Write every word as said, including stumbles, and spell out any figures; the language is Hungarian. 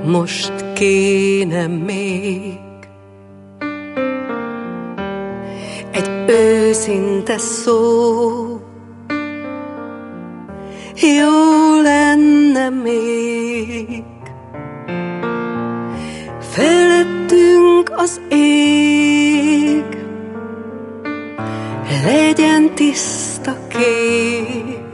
most kéne még egy őszinte szó, jó lenne még felettünk az ég, legyen tiszta kép,